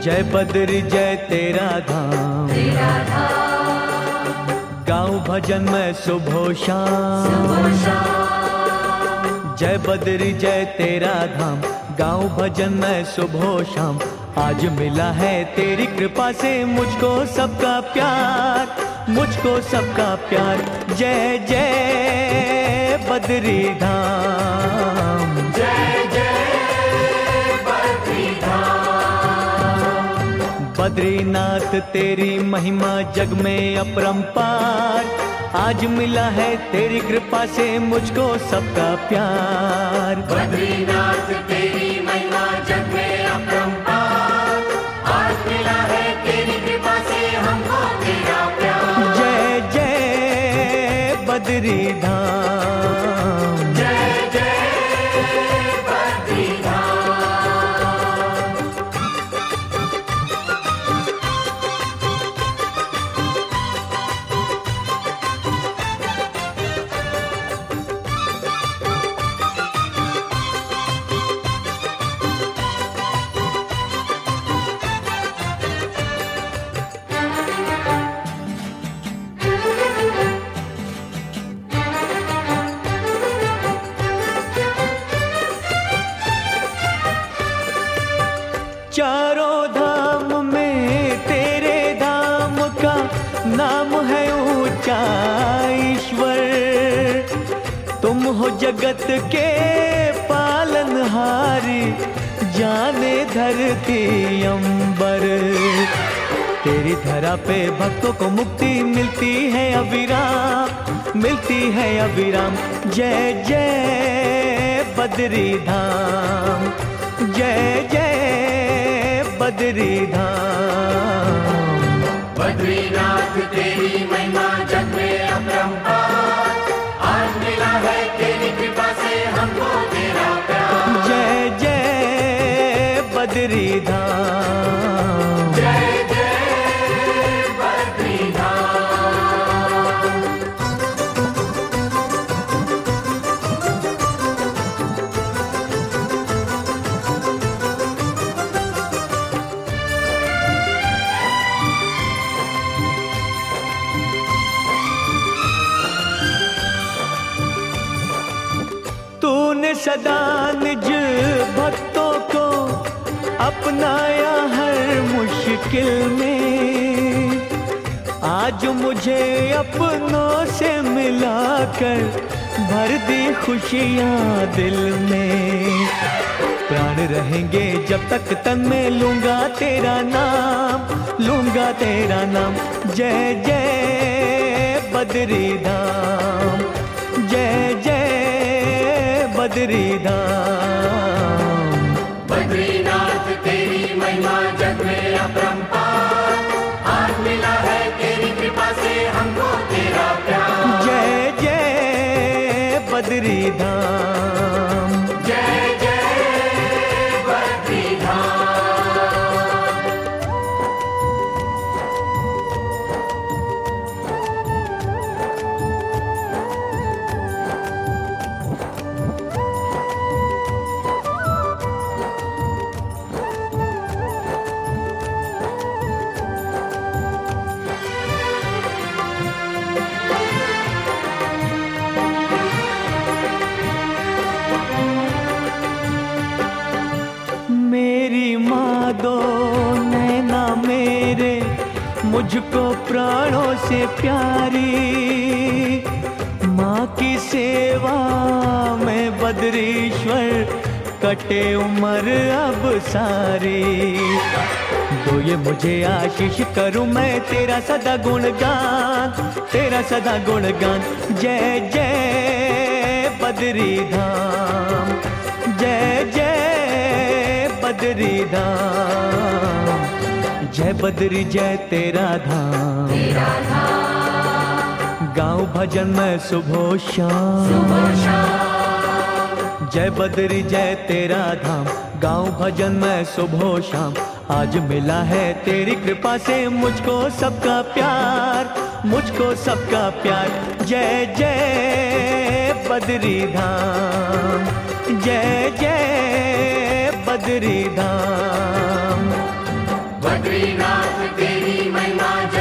जय बद्री जय तेरा धाम, गाऊं भजन में सुबह शाम। जय बद्री जय तेरा धाम, गाऊं भजन में सुबह शाम। आज मिला है तेरी कृपा से मुझको सबका प्यार, मुझको सबका प्यार। जय जय बद्री धाम, जय जय बद्री धाम। बद्रीनाथ तेरी महिमा जग में अपरंपार। आज मिला है तेरी कृपा से मुझको सबका प्यार। बद्रीनाथ तेरी महिमा जग में अपरंपार। आज मिला है तेरी कृपा से हमको तेरा प्यार। जय जय बद्री धाम, जय जय बद्री धाम। चारों धाम में तेरे धाम का नाम है ऊंचा ईश्वर। तुम हो जगत के पालनहारी, जाने धरती अंबर। तेरी धरा पे भक्तों को मुक्ति मिलती है अविराम, मिलती है अविराम। जय जय बद्री धाम, जय जय बद्री धाम। बद्रीनाथ तेरी महिमा जग में अपरंपार। आज मिला है तेरी कृपा से हमको तेरा प्यार। जय जय बद्री धाम, जय जय बद्री धाम। तूने सदा निज भक्तों को अपनाया हर मुश्किल में। आज मुझे अपनों से मिलाकर भर दी खुशियाँ दिल में। प्राण रहेंगे जब तक तन में लूंगा तेरा नाम, लूंगा तेरा नाम। जय जय बद्री धाम, जय जय बद्री धाम। बद्रीनाथ तेरी महिमा जग में अपरंपार। आज मिला है तेरी कृपा से हमको तेरा प्यार। जय जय बद्री धाम, जय जय बद्री धाम। मेरी माँ दो नैना मेरे मुझको प्राणों से प्यारी। माँ की सेवा में बद्रीश्वर कटे उम्र अब सारी। दो ये मुझे आशीष करूं मैं तेरा सदा गुणगान, तेरा सदा गुणगान। जय जय बद्री धाम, जय जय बद्री धाम। जय बद्री जय तेरा धाम, गाऊं भजन में सुबह शाम। जय बद्री जय तेरा धाम, गाऊं भजन में सुबह शाम। आज मिला है तेरी कृपा से मुझको सबका प्यार, मुझको सबका प्यार। जय जय बद्री धाम, जय जय बद्री धाम। बद्रीनाथ तेरी महिमा